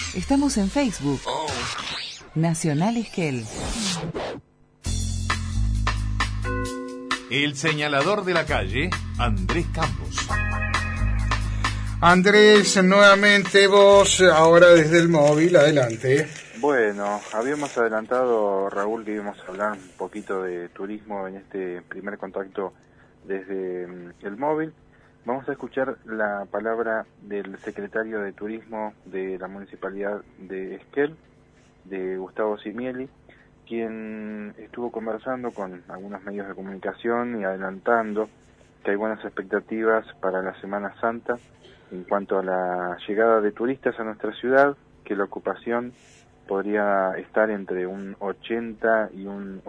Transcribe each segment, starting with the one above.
Estamos en Facebook. Nacional Esquel. El señalador de la calle, Andrés Campos. Andrés, nuevamente vos, ahora desde el móvil, adelante. Bueno, habíamos adelantado, Raúl, que íbamos a hablar un poquito de turismo en este primer contacto desde el móvil. Vamos a escuchar la palabra del secretario de Turismo de la Municipalidad de Esquel, de Gustavo Simieli, quien estuvo conversando con algunos medios de comunicación y adelantando que hay buenas expectativas para la Semana Santa en cuanto a la llegada de turistas a nuestra ciudad, que la ocupación podría estar entre un 80 y un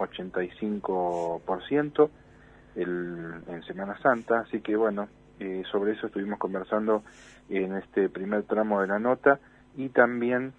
85% en Semana Santa, así que bueno, sobre eso estuvimos conversando en este primer tramo de la nota, y también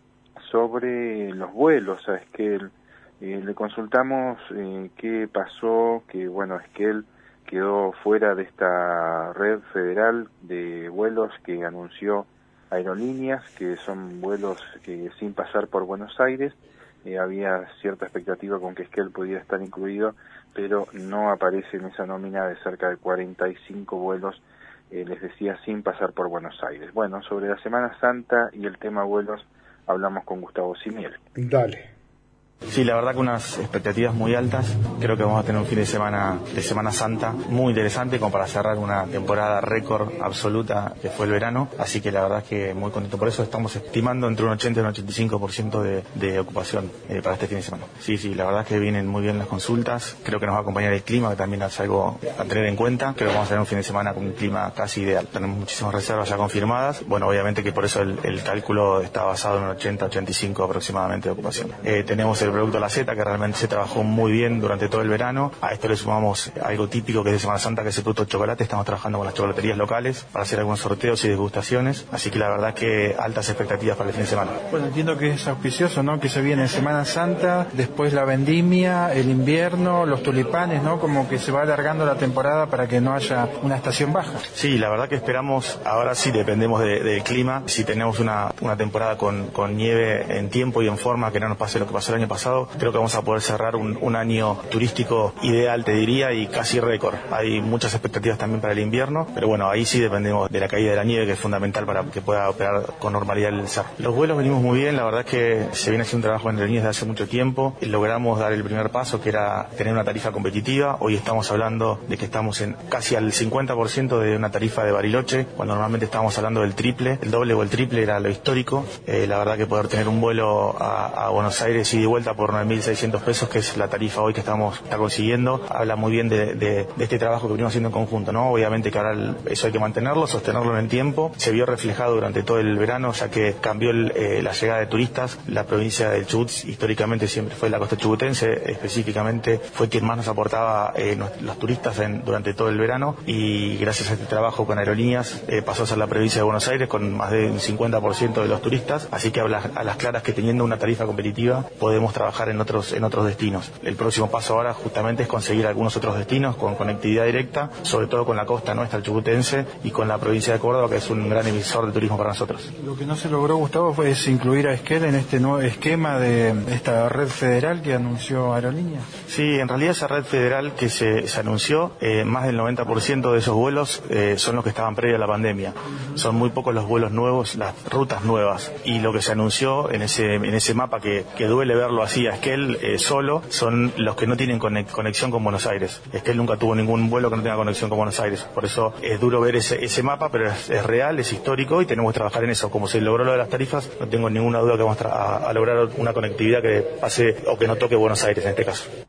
sobre los vuelos a Esquel. Le consultamos qué pasó, que bueno, Esquel quedó fuera de esta red federal de vuelos que anunció Aerolíneas, que son vuelos que sin pasar por Buenos Aires. Había cierta expectativa con que Esquel pudiera estar incluido, pero no aparece en esa nómina de cerca de 45 vuelos, les decía, sin pasar por Buenos Aires. Bueno, sobre la Semana Santa y el tema vuelos hablamos con Gustavo Simiel. Dale. Sí, la verdad que unas expectativas muy altas. Creo que vamos a tener un fin de Semana Santa muy interesante, como para cerrar una temporada récord absoluta que fue el verano. Así que la verdad es que muy contento. Por eso estamos estimando entre un 80 y un 85% de ocupación para este fin de semana. Sí, la verdad es que vienen muy bien las consultas. Creo que nos va a acompañar el clima, que también es algo a tener en cuenta. Creo que vamos a tener un fin de semana con un clima casi ideal. Tenemos muchísimas reservas ya confirmadas. Bueno, obviamente que por eso el cálculo está basado en un 80-85 aproximadamente de ocupación. Tenemos el producto La Z, que realmente se trabajó muy bien durante todo el verano. A esto le sumamos algo típico que es de Semana Santa, que es el producto de chocolate. Estamos trabajando con las chocolaterías locales para hacer algunos sorteos y degustaciones. Así que la verdad es que altas expectativas para el fin de semana. Bueno, entiendo que es auspicioso, ¿no? Que se viene Semana Santa, después la vendimia, el invierno, los tulipanes, ¿no? Como que se va alargando la temporada para que no haya una estación baja. Sí, la verdad que esperamos, ahora sí dependemos del clima. Si tenemos una temporada con nieve en tiempo y en forma, que no nos pase lo que pasó el año pasado, creo que vamos a poder cerrar un año turístico ideal, te diría, y casi récord. Hay muchas expectativas también para el invierno, pero bueno, ahí sí dependemos de la caída de la nieve, que es fundamental para que pueda operar con normalidad el cerro. Los vuelos venimos muy bien, la verdad es que se viene haciendo un trabajo en Aerolíneas desde hace mucho tiempo. Logramos dar el primer paso, que era tener una tarifa competitiva. Hoy estamos hablando de que estamos en casi al 50% de una tarifa de Bariloche, cuando normalmente estábamos hablando del triple, el doble o el triple era lo histórico. La verdad que poder tener un vuelo a Buenos Aires y de vuelta por 9.600 pesos, que es la tarifa hoy que está consiguiendo, habla muy bien de este trabajo que venimos haciendo en conjunto, ¿no? Obviamente que ahora eso hay que mantenerlo, sostenerlo en el tiempo. Se vio reflejado durante todo el verano, ya que cambió la llegada de turistas. La provincia del Chubut históricamente siempre fue la costa chubutense, específicamente fue quien más nos aportaba los turistas durante todo el verano, y gracias a este trabajo con Aerolíneas pasó a ser la provincia de Buenos Aires con más de un 50% de los turistas. Así que habla a las claras que teniendo una tarifa competitiva podemos trabajar en otros destinos. El próximo paso ahora justamente es conseguir algunos otros destinos con conectividad directa, sobre todo con la costa nuestra, el chubutense, y con la provincia de Córdoba, que es un gran emisor de turismo para nosotros. Lo que no se logró, Gustavo, fue incluir a Esquel en este nuevo esquema de esta red federal que anunció Aerolíneas. Sí, en realidad esa red federal que se anunció, más del 90% de esos vuelos son los que estaban previos a la pandemia. Son muy pocos los vuelos nuevos, las rutas nuevas, y lo que se anunció en ese mapa que duele verlo así a Esquel solo, son los que no tienen conexión con Buenos Aires. Esquel nunca tuvo ningún vuelo que no tenga conexión con Buenos Aires. Por eso es duro ver ese mapa, pero es real, es histórico, y tenemos que trabajar en eso. Como se logró lo de las tarifas, no tengo ninguna duda que vamos a lograr una conectividad que pase o que no toque Buenos Aires en este caso.